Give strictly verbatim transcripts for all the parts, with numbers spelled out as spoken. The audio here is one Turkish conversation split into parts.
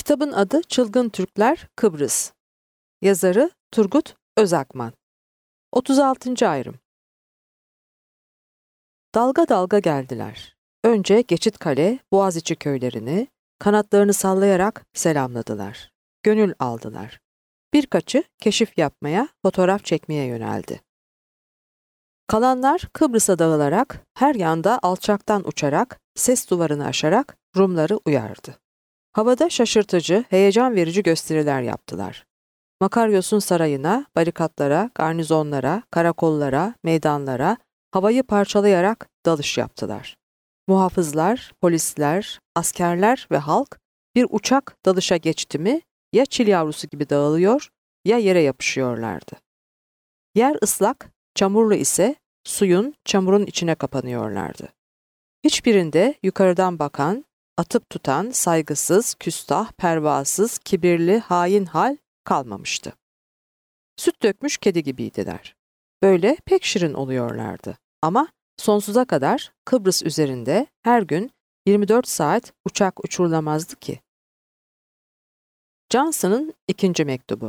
Kitabın adı Çılgın Türkler Kıbrıs. Yazarı Turgut Özakman. otuz altıncı ayrım. Dalga dalga geldiler. Önce Geçitkale, Boğaziçi köylerini, kanatlarını sallayarak selamladılar. Gönül aldılar. Birkaçı keşif yapmaya, fotoğraf çekmeye yöneldi. Kalanlar Kıbrıs'a dağılarak, her yanda alçaktan uçarak, ses duvarını aşarak Rumları uyardı. Havada şaşırtıcı, heyecan verici gösteriler yaptılar. Makaryos'un sarayına, barikatlara, garnizonlara, karakollara, meydanlara, havayı parçalayarak dalış yaptılar. Muhafızlar, polisler, askerler ve halk bir uçak dalışa geçti mi ya çil yavrusu gibi dağılıyor ya yere yapışıyorlardı. Yer ıslak, çamurlu ise suyun, çamurun içine kapanıyorlardı. Hiçbirinde yukarıdan bakan, atıp tutan, saygısız, küstah, pervasız, kibirli, hain hal kalmamıştı. Süt dökmüş kedi gibiydiler. Böyle pek şirin oluyorlardı. Ama sonsuza kadar Kıbrıs üzerinde her gün yirmi dört saat uçak uçurulamazdı ki. Johnson'ın ikinci mektubu.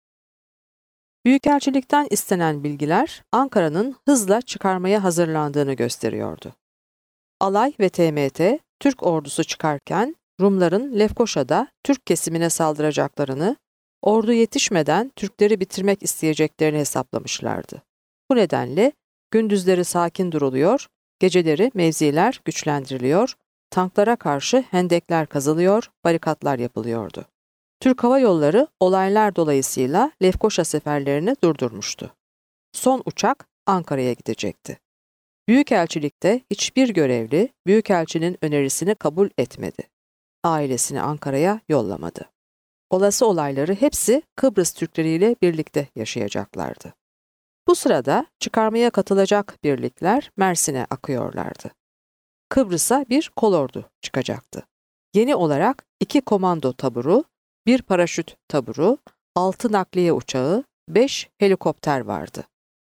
Büyükelçilikten istenen bilgiler Ankara'nın hızla çıkarmaya hazırlandığını gösteriyordu. Alay ve T M T, Türk ordusu çıkarken Rumların Lefkoşa'da Türk kesimine saldıracaklarını, ordu yetişmeden Türkleri bitirmek isteyeceklerini hesaplamışlardı. Bu nedenle gündüzleri sakin duruluyor, geceleri mevziler güçlendiriliyor, tanklara karşı hendekler kazılıyor, barikatlar yapılıyordu. Türk Hava Yolları olaylar dolayısıyla Lefkoşa seferlerini durdurmuştu. Son uçak Ankara'ya gidecekti. Büyükelçilikte hiçbir görevli büyükelçinin önerisini kabul etmedi. Ailesini Ankara'ya yollamadı. Olası olayları hepsi Kıbrıs Türkleriyle birlikte yaşayacaklardı. Bu sırada çıkarmaya katılacak birlikler Mersin'e akıyorlardı. Kıbrıs'a bir kolordu çıkacaktı. Yeni olarak iki komando taburu, bir paraşüt taburu, altı nakliye uçağı, beş helikopter vardı.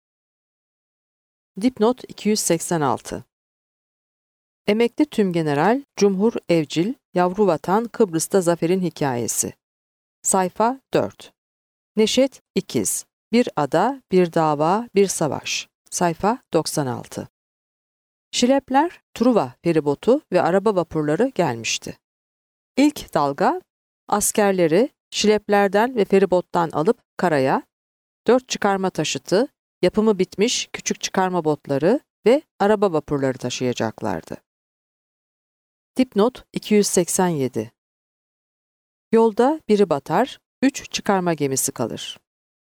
Dipnot iki yüz seksen altı. Emekli Tümgeneral Cumhur Evcil, Yavru Vatan Kıbrıs'ta Zafer'in hikayesi. Sayfa dört. Neşet İkiz, Bir ada, bir dava, bir savaş. Sayfa doksan altı. Şilepler, Truva feribotu ve araba vapurları gelmişti. İlk dalga, askerleri şileplerden ve feribottan alıp karaya, dört çıkarma taşıtı, yapımı bitmiş küçük çıkarma botları ve araba vapurları taşıyacaklardı. Dipnot iki yüz seksen yedi. Yolda biri batar, üç çıkarma gemisi kalır.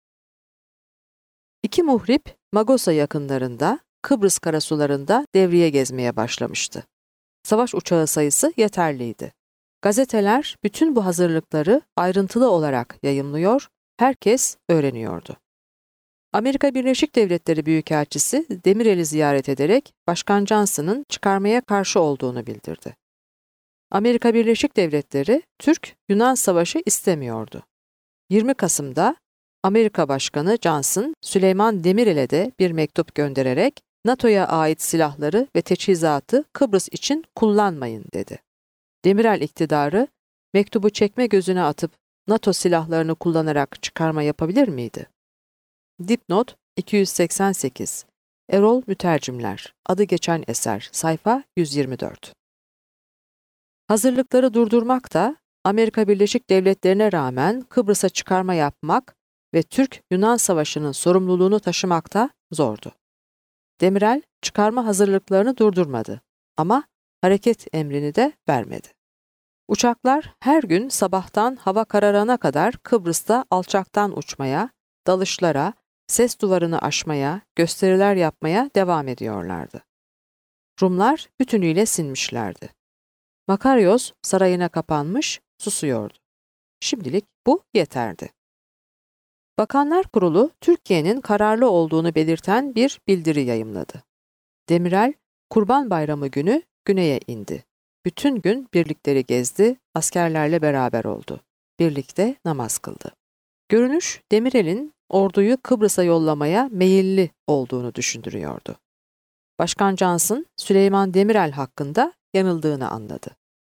İki muhrip Magosa yakınlarında, Kıbrıs karasularında devriye gezmeye başlamıştı. Savaş uçağı sayısı yeterliydi. Gazeteler bütün bu hazırlıkları ayrıntılı olarak yayımlıyor, herkes öğreniyordu. Amerika Birleşik Devletleri Büyükelçisi Demirel'i ziyaret ederek Başkan Johnson'ın çıkarmaya karşı olduğunu bildirdi. Amerika Birleşik Devletleri Türk-Yunan Savaşı istemiyordu. yirmi Kasım'da Amerika Başkanı Johnson, Süleyman Demirel'e de bir mektup göndererek NATO'ya ait silahları ve teçhizatı Kıbrıs için kullanmayın dedi. Demirel iktidarı mektubu çekme gözüne atıp NATO silahlarını kullanarak çıkarma yapabilir miydi? Dipnot iki yüz seksen sekiz. Erol Mütercimler. Adı geçen eser. Sayfa yüz yirmi dört. Hazırlıkları durdurmak da Amerika Birleşik Devletleri'ne rağmen Kıbrıs'a çıkarma yapmak ve Türk-Yunan Savaşı'nın sorumluluğunu taşımak da zordu. Demirel çıkarma hazırlıklarını durdurmadı ama hareket emrini de vermedi. Uçaklar her gün sabahtan hava kararana kadar Kıbrıs'ta alçaktan uçmaya, dalışlara, ses duvarını aşmaya, gösteriler yapmaya devam ediyorlardı. Rumlar bütünüyle sinmişlerdi. Makaryos sarayına kapanmış, susuyordu. Şimdilik bu yeterdi. Bakanlar Kurulu, Türkiye'nin kararlı olduğunu belirten bir bildiri yayımladı. Demirel, Kurban Bayramı günü güneye indi. Bütün gün birlikleri gezdi, askerlerle beraber oldu. Birlikte namaz kıldı. Görünüş, Demirel'in orduyu Kıbrıs'a yollamaya meyilli olduğunu düşündürüyordu. Başkan Johnson, Süleyman Demirel hakkında yanıldığını anladı.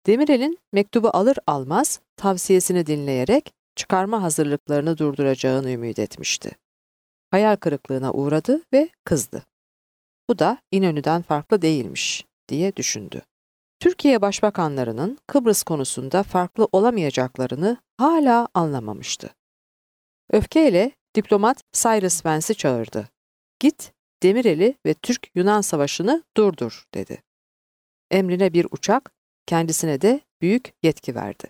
Demirel'in mektubu alır almaz tavsiyesini dinleyerek çıkarma hazırlıklarını durduracağını ümit etmişti. Hayal kırıklığına uğradı ve kızdı. Bu da İnönü'den farklı değilmiş diye düşündü. Türkiye başbakanlarının Kıbrıs konusunda farklı olamayacaklarını hala anlamamıştı. Öfkeyle diplomat Cyrus Vance'i çağırdı. Git, Demirel'i ve Türk-Yunan savaşını durdur dedi. Emrine bir uçak, kendisine de büyük yetki verdi.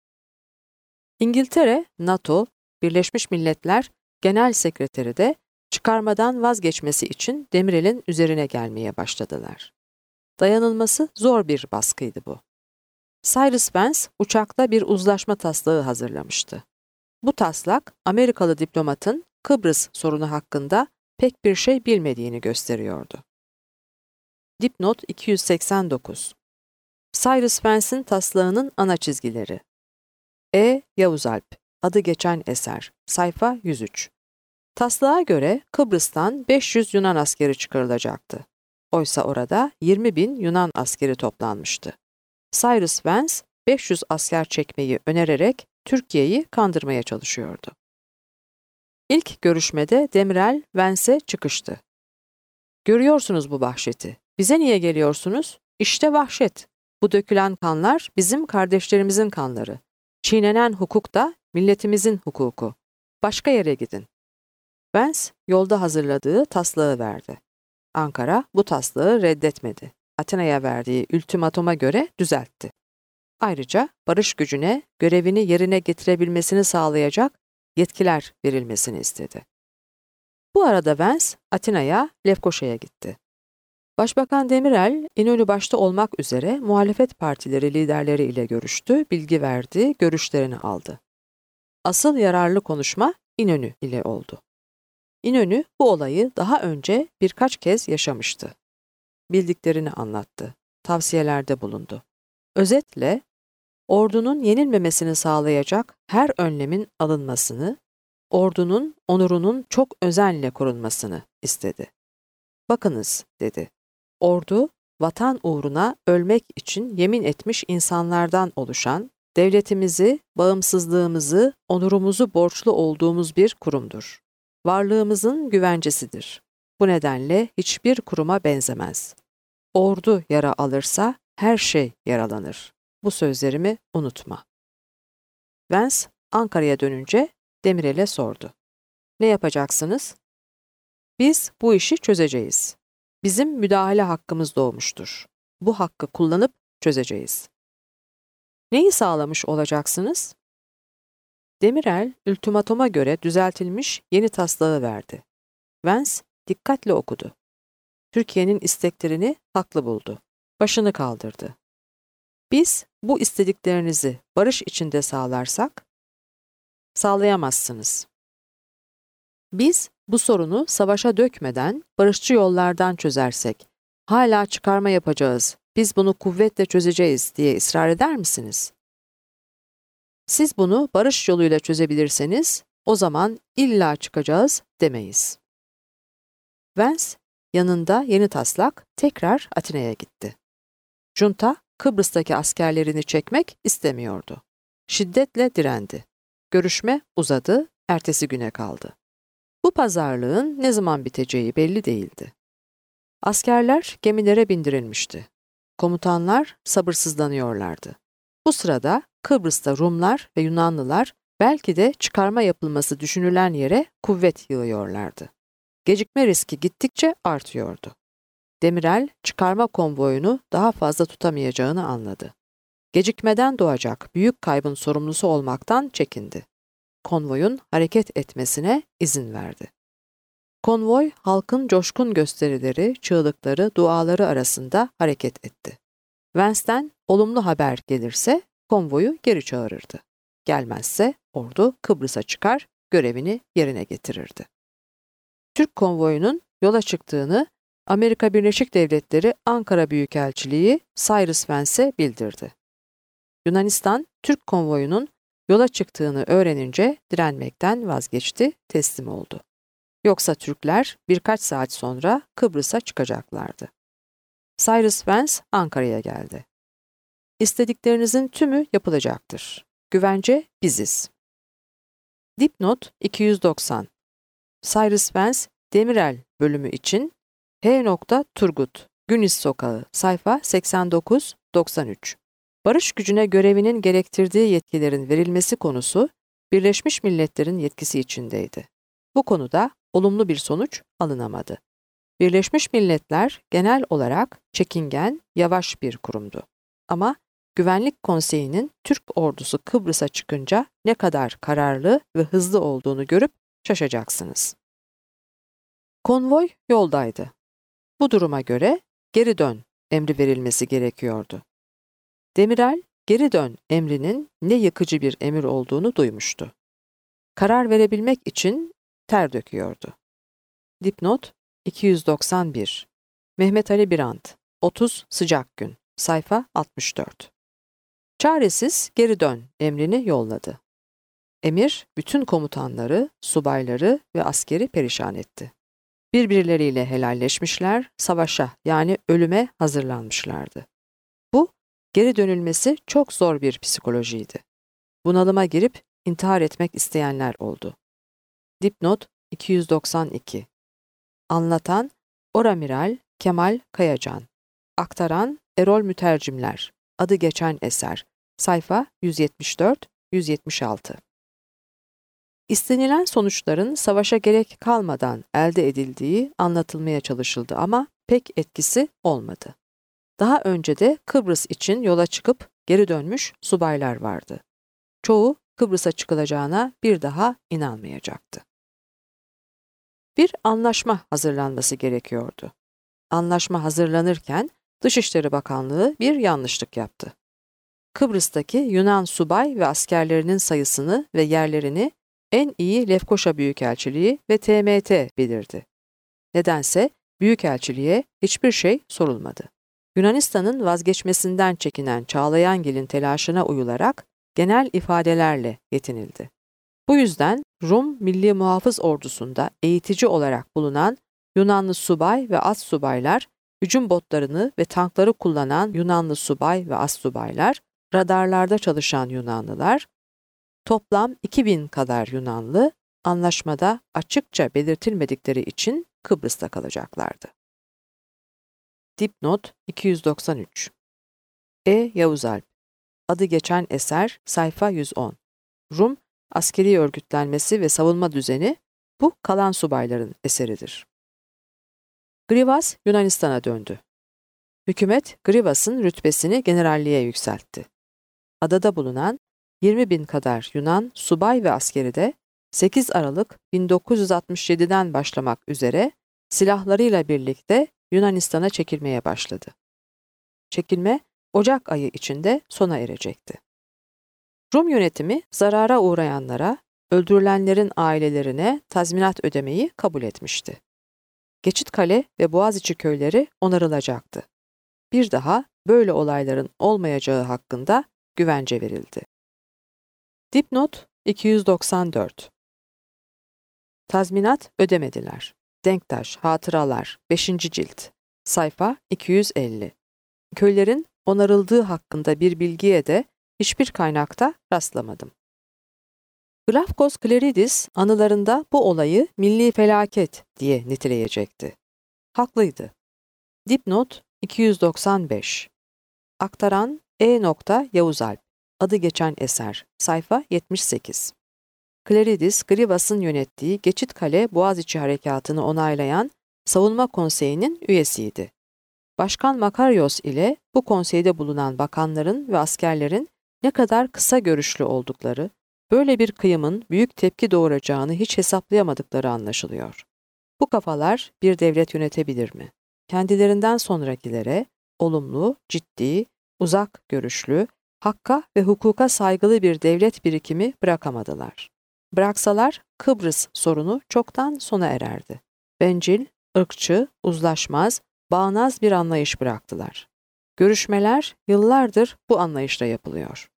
İngiltere, NATO, Birleşmiş Milletler Genel Sekreteri de çıkarmadan vazgeçmesi için Demirel'in üzerine gelmeye başladılar. Dayanılması zor bir baskıydı bu. Cyrus Vance uçakta bir uzlaşma taslağı hazırlamıştı. Bu taslak Amerikalı diplomatın Kıbrıs sorunu hakkında pek bir şey bilmediğini gösteriyordu. Dipnot iki yüz seksen dokuz. Cyrus Vance'in taslağının ana çizgileri. E. Yavuz Alp, adı geçen eser, sayfa yüz üç. Taslağa göre Kıbrıs'tan beş yüz Yunan askeri çıkarılacaktı. Oysa orada yirmi bin Yunan askeri toplanmıştı. Cyrus Vance beş yüz asker çekmeyi önererek Türkiye'yi kandırmaya çalışıyordu. İlk görüşmede Demirel Vance'e çıkıştı. Görüyorsunuz bu vahşeti. Bize niye geliyorsunuz? İşte vahşet. Bu dökülen kanlar bizim kardeşlerimizin kanları. Çiğnenen hukuk da milletimizin hukuku. Başka yere gidin. Vance yolda hazırladığı taslağı verdi. Ankara bu taslağı reddetmedi. Atina'ya verdiği ultimatuma göre düzeltti. Ayrıca barış gücüne görevini yerine getirebilmesini sağlayacak yetkiler verilmesini istedi. Bu arada Vance Atina'ya, Lefkoşa'ya gitti. Başbakan Demirel, İnönü başta olmak üzere muhalefet partileri liderleri ile görüştü, bilgi verdi, görüşlerini aldı. Asıl yararlı konuşma İnönü ile oldu. İnönü bu olayı daha önce birkaç kez yaşamıştı. Bildiklerini anlattı, tavsiyelerde bulundu. Özetle, ordunun yenilmemesini sağlayacak her önlemin alınmasını, ordunun onurunun çok özenle korunmasını istedi. Bakınız, dedi. Ordu, vatan uğruna ölmek için yemin etmiş insanlardan oluşan, devletimizi, bağımsızlığımızı, onurumuzu borçlu olduğumuz bir kurumdur. Varlığımızın güvencesidir. Bu nedenle hiçbir kuruma benzemez. Ordu yara alırsa her şey yaralanır. Bu sözlerimi unutma. Vance, Ankara'ya dönünce Demirel'e sordu. Ne yapacaksınız? Biz bu işi çözeceğiz. Bizim müdahale hakkımız doğmuştur. Bu hakkı kullanıp çözeceğiz. Neyi sağlamış olacaksınız? Demirel, ultimatuma göre düzeltilmiş yeni taslağı verdi. Vance dikkatle okudu. Türkiye'nin isteklerini haklı buldu. Başını kaldırdı. Biz bu istediklerinizi barış içinde sağlarsak, sağlayamazsınız. Biz bu sorunu savaşa dökmeden barışçı yollardan çözersek, hala çıkarma yapacağız, biz bunu kuvvetle çözeceğiz diye ısrar eder misiniz? Siz bunu barış yoluyla çözebilirseniz, o zaman illa çıkacağız demeyiz. Vance, yanında yeni taslak tekrar Atina'ya gitti. Junta, Kıbrıs'taki askerlerini çekmek istemiyordu. Şiddetle direndi. Görüşme uzadı, ertesi güne kaldı. Bu pazarlığın ne zaman biteceği belli değildi. Askerler gemilere bindirilmişti. Komutanlar sabırsızlanıyorlardı. Bu sırada Kıbrıs'ta Rumlar ve Yunanlılar belki de çıkarma yapılması düşünülen yere kuvvet yığıyorlardı. Gecikme riski gittikçe artıyordu. Demirel, çıkarma konvoyunu daha fazla tutamayacağını anladı. Gecikmeden doğacak büyük kaybın sorumlusu olmaktan çekindi. Konvoyun hareket etmesine izin verdi. Konvoy, halkın coşkun gösterileri, çığlıkları, duaları arasında hareket etti. Vance'den olumlu haber gelirse konvoyu geri çağırırdı. Gelmezse ordu Kıbrıs'a çıkar, görevini yerine getirirdi. Türk konvoyunun yola çıktığını Amerika Birleşik Devletleri Ankara Büyükelçiliği Cyrus Vance'e bildirdi. Yunanistan, Türk konvoyunun yola çıktığını öğrenince direnmekten vazgeçti, teslim oldu. Yoksa Türkler birkaç saat sonra Kıbrıs'a çıkacaklardı. Cyrus Vance Ankara'ya geldi. İstediklerinizin tümü yapılacaktır. Güvence biziz. Dipnot iki yüz doksan. Cyrus Vance Demirel bölümü için H. Turgut, Güniz Sokağı, sayfa seksen dokuz doksan üç. Barış gücüne görevinin gerektirdiği yetkilerin verilmesi konusu Birleşmiş Milletler'in yetkisi içindeydi. Bu konuda olumlu bir sonuç alınamadı. Birleşmiş Milletler genel olarak çekingen, yavaş bir kurumdu. Ama Güvenlik Konseyi'nin Türk ordusu Kıbrıs'a çıkınca ne kadar kararlı ve hızlı olduğunu görüp şaşacaksınız. Konvoy yoldaydı. Bu duruma göre geri dön emri verilmesi gerekiyordu. Demirel, geri dön emrinin ne yıkıcı bir emir olduğunu duymuştu. Karar verebilmek için ter döküyordu. Dipnot iki yüz doksan bir. Mehmet Ali Birant, otuz sıcak gün, sayfa altmış dört. Çaresiz geri dön emrini yolladı. Emir, bütün komutanları, subayları ve askeri perişan etti. Birbirleriyle helalleşmişler, savaşa yani ölüme hazırlanmışlardı. Bu, geri dönülmesi çok zor bir psikolojiydi. Bunalıma girip intihar etmek isteyenler oldu. Dipnot iki yüz doksan iki. Anlatan Oramiral Kemal Kayacan. Aktaran Erol Mütercimler. Adı geçen eser. Sayfa yüz yetmiş dört yüz yetmiş altı. İstenilen sonuçların savaşa gerek kalmadan elde edildiği anlatılmaya çalışıldı ama pek etkisi olmadı. Daha önce de Kıbrıs için yola çıkıp geri dönmüş subaylar vardı. Çoğu Kıbrıs'a çıkılacağına bir daha inanmayacaktı. Bir anlaşma hazırlanması gerekiyordu. Anlaşma hazırlanırken Dışişleri Bakanlığı bir yanlışlık yaptı. Kıbrıs'taki Yunan subay ve askerlerinin sayısını ve yerlerini en iyi Lefkoşa Büyükelçiliği ve T M T bilirdi. Nedense Büyükelçiliğe hiçbir şey sorulmadı. Yunanistan'ın vazgeçmesinden çekinen Çağlayangil'in telaşına uyularak genel ifadelerle yetinildi. Bu yüzden Rum Milli Muhafız Ordusu'nda eğitici olarak bulunan Yunanlı subay ve astsubaylar, hücum botlarını ve tankları kullanan Yunanlı subay ve astsubaylar, radarlarda çalışan Yunanlılar, toplam iki bin kadar Yunanlı, anlaşmada açıkça belirtilmedikleri için Kıbrıs'ta kalacaklardı. Dipnot iki yüz doksan üç. E. Yavuz Alp. Adı geçen eser, sayfa yüz on. Rum askeri örgütlenmesi ve savunma düzeni, bu kalan subayların eseridir. Grivas Yunanistan'a döndü. Hükümet Grivas'ın rütbesini generalliğe yükseltti. Adada bulunan yirmi bin kadar Yunan subay ve askeri de sekiz Aralık bin dokuz yüz altmış yedi'den başlamak üzere silahlarıyla birlikte Yunanistan'a çekilmeye başladı. Çekilme Ocak ayı içinde sona erecekti. Rum yönetimi zarara uğrayanlara, öldürülenlerin ailelerine tazminat ödemeyi kabul etmişti. Geçitkale ve Boğaziçi köyleri onarılacaktı. Bir daha böyle olayların olmayacağı hakkında güvence verildi. Dipnot iki yüz doksan dört. Tazminat ödemediler. Denktaş, Hatıralar, beşinci cilt, sayfa iki yüz elli. Köylerin onarıldığı hakkında bir bilgiye de hiçbir kaynakta rastlamadım. Glafkos Kleridis anılarında bu olayı milli felaket diye niteleyecekti. Haklıydı. Dipnot iki yüz doksan beş. Aktaran E. Yavuz Alp. Adı geçen eser. Sayfa yetmiş sekiz. Kleridis, Grivas'ın yönettiği Geçitkale Boğaziçi Harekatı'nı onaylayan Savunma Konseyi'nin üyesiydi. Başkan Makarios ile bu konseyde bulunan bakanların ve askerlerin ne kadar kısa görüşlü oldukları, böyle bir kıyımın büyük tepki doğuracağını hiç hesaplayamadıkları anlaşılıyor. Bu kafalar bir devlet yönetebilir mi? Kendilerinden sonrakilere olumlu, ciddi, uzak görüşlü, hakka ve hukuka saygılı bir devlet birikimi bırakamadılar. Bıraksalar Kıbrıs sorunu çoktan sona ererdi. Bencil, ırkçı, uzlaşmaz, bağnaz bir anlayış bıraktılar. Görüşmeler yıllardır bu anlayışla yapılıyor.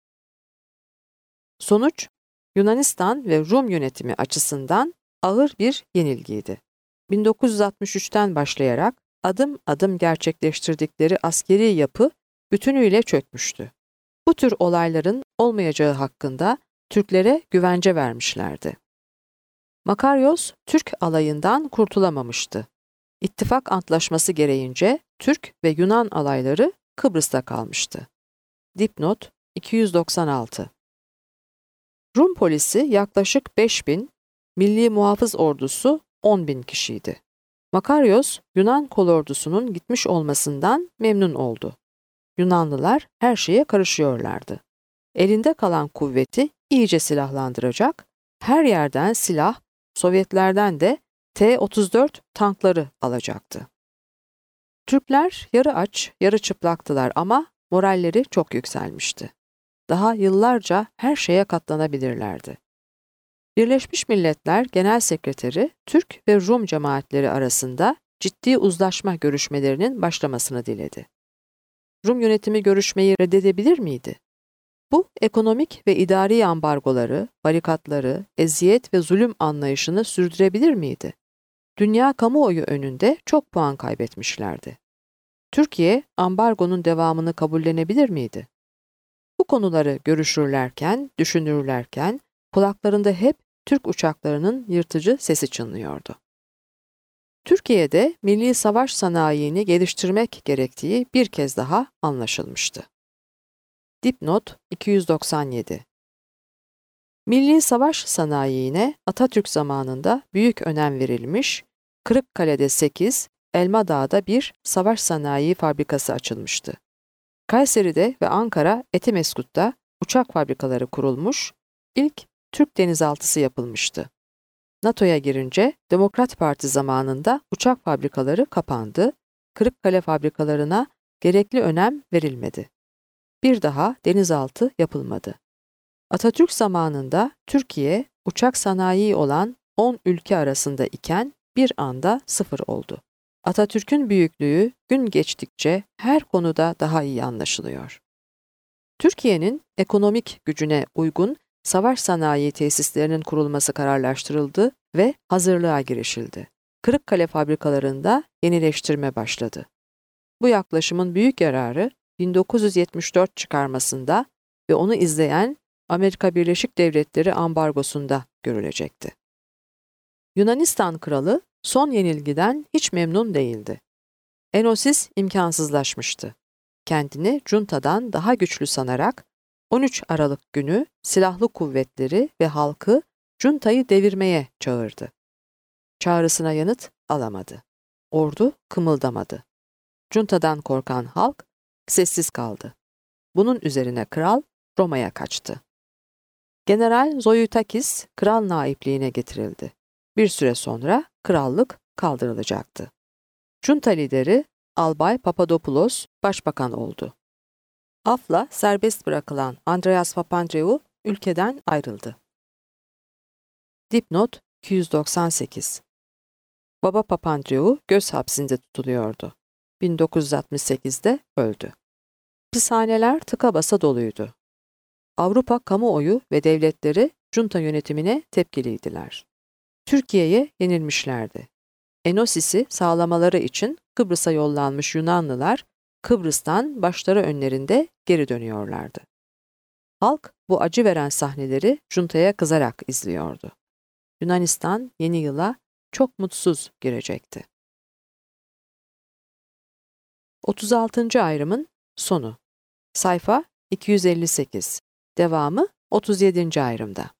Sonuç, Yunanistan ve Rum yönetimi açısından ağır bir yenilgiydi. bin dokuz yüz altmış üç'ten başlayarak adım adım gerçekleştirdikleri askeri yapı bütünüyle çökmüştü. Bu tür olayların olmayacağı hakkında Türklere güvence vermişlerdi. Makaryos, Türk alayından kurtulamamıştı. İttifak antlaşması gereğince Türk ve Yunan alayları Kıbrıs'ta kalmıştı. Dipnot iki yüz doksan altı. Rum polisi yaklaşık beş bin, Milli Muhafız Ordusu on bin kişiydi. Makaryos, Yunan kolordusunun gitmiş olmasından memnun oldu. Yunanlılar her şeye karışıyorlardı. Elinde kalan kuvveti iyice silahlandıracak, her yerden silah, Sovyetlerden de T otuz dört tankları alacaktı. Türkler yarı aç, yarı çıplaktılar ama moralleri çok yükselmişti. Daha yıllarca her şeye katlanabilirlerdi. Birleşmiş Milletler Genel Sekreteri, Türk ve Rum cemaatleri arasında ciddi uzlaşma görüşmelerinin başlamasını diledi. Rum yönetimi görüşmeyi reddedebilir miydi? Bu, ekonomik ve idari ambargoları, barikatları, eziyet ve zulüm anlayışını sürdürebilir miydi? Dünya kamuoyu önünde çok puan kaybetmişlerdi. Türkiye, ambargonun devamını kabullenebilir miydi? Bu konuları görüşürlerken, düşünürlerken, kulaklarında hep Türk uçaklarının yırtıcı sesi çınlıyordu. Türkiye'de milli savaş sanayini geliştirmek gerektiği bir kez daha anlaşılmıştı. Dipnot iki yüz doksan yedi. Milli savaş sanayine Atatürk zamanında büyük önem verilmiş, Kırıkkale'de sekiz, Elmadağ'da bir savaş sanayi fabrikası açılmıştı. Kayseri'de ve Ankara Etimeskut'ta uçak fabrikaları kurulmuş, ilk Türk denizaltısı yapılmıştı. NATO'ya girince Demokrat Parti zamanında uçak fabrikaları kapandı, Kırıkkale fabrikalarına gerekli önem verilmedi. Bir daha denizaltı yapılmadı. Atatürk zamanında Türkiye uçak sanayi olan on ülke arasında iken bir anda sıfır oldu. Atatürk'ün büyüklüğü gün geçtikçe her konuda daha iyi anlaşılıyor. Türkiye'nin ekonomik gücüne uygun savaş sanayi tesislerinin kurulması kararlaştırıldı ve hazırlığa girişildi. Kırıkkale fabrikalarında yenileştirme başladı. Bu yaklaşımın büyük yararı bin dokuz yüz yetmiş dört çıkarmasında ve onu izleyen Amerika Birleşik Devletleri ambargosunda görülecekti. Yunanistan kralı son yenilgiden hiç memnun değildi. Enosis imkansızlaşmıştı. Kendini juntadan daha güçlü sanarak on üç Aralık günü silahlı kuvvetleri ve halkı juntayı devirmeye çağırdı. Çağrısına yanıt alamadı. Ordu kımıldamadı. Juntadan korkan halk sessiz kaldı. Bunun üzerine kral Roma'ya kaçtı. General Zoitakis kral naipliğine getirildi. Bir süre sonra krallık kaldırılacaktı. Junta lideri Albay Papadopoulos başbakan oldu. Afla serbest bırakılan Andreas Papandreou ülkeden ayrıldı. Dipnot iki yüz doksan sekiz. Baba Papandreou göz hapsinde tutuluyordu. bin dokuz yüz altmış sekizde öldü. Hapishaneler tıka basa doluydu. Avrupa kamuoyu ve devletleri junta yönetimine tepkiliydiler. Türkiye'ye yenilmişlerdi. Enosis'i sağlamaları için Kıbrıs'a yollanmış Yunanlılar, Kıbrıs'tan başları önlerinde geri dönüyorlardı. Halk bu acı veren sahneleri juntaya kızarak izliyordu. Yunanistan yeni yıla çok mutsuz girecekti. otuz altıncı ayrımın sonu. Sayfa iki yüz elli sekiz. Devamı otuz yedinci ayrımda.